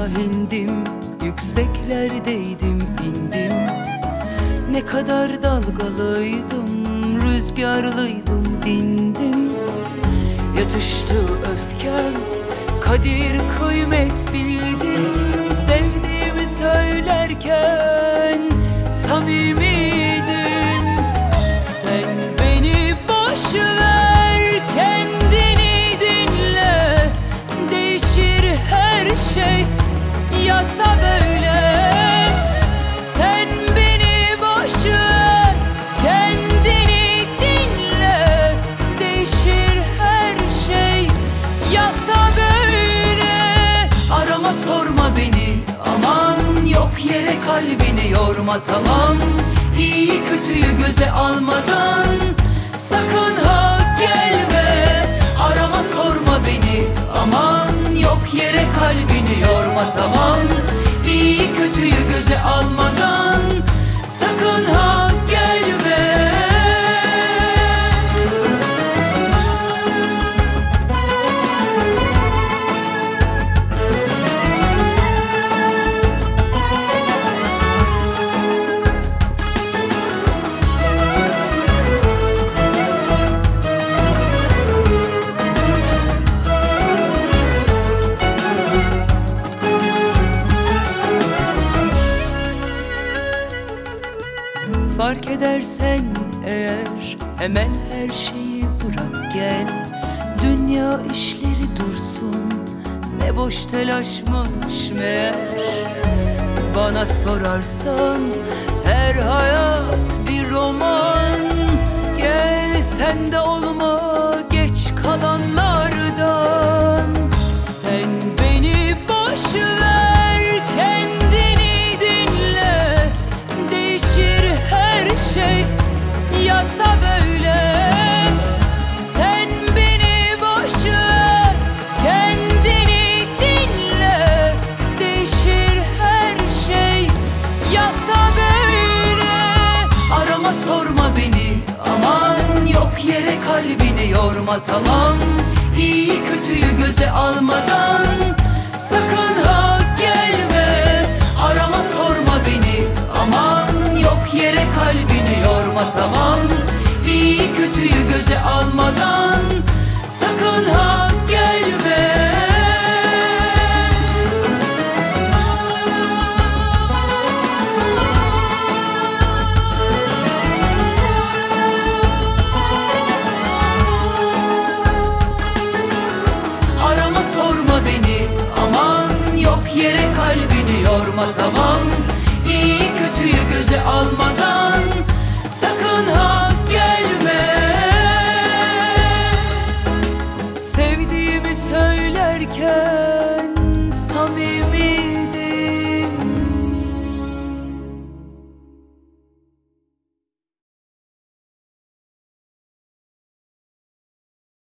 indim, yükseklerdeydim indim. Ne kadar dalgalıydım, rüzgarlıydım dindim. Yatıştı öfkem, kadir kıymet bildim. Sevdiğimi söylerken samimiydim. Sen beni boş ver, kendini dinle. Değişir her şey, yasa böyle. Sen beni boş ver, kendini dinle. Değişir her şey, yasa böyle. Arama sorma beni, aman yok yere kalbini yorma, tamam. İyi kötüyü göze almadan sakın ha gelme. Arama sorma beni, aman yok yere kalbini yorma, tamam. İyi kötüyü göze almadan sakın ha gelme. Fark edersen eğer hemen her şeyi bırak gel. Dünya işleri dursun, ne boş telaşmış meğer. Bana sorarsan her hayat bir roman. Gel sen de olma geç kalanlardan. Sen beni boş ver, kendini dinle. Değişir her şey, yasa böyle. Sen beni boş ver, kendini dinle. Değişir her şey, yasa böyle. Arama sorma beni, aman yok yere kalbini yorma, tamam. İyi kötüyü göze almadan sakın ha gelme. Arama sorma beni, aman yok yere kalbini yorma, tamam. İyi kötüyü göze almadan sakın ha gelme. Arama sorma beni, aman yok yere kalbini yorma, tamam. İyi kötüyü göze almadan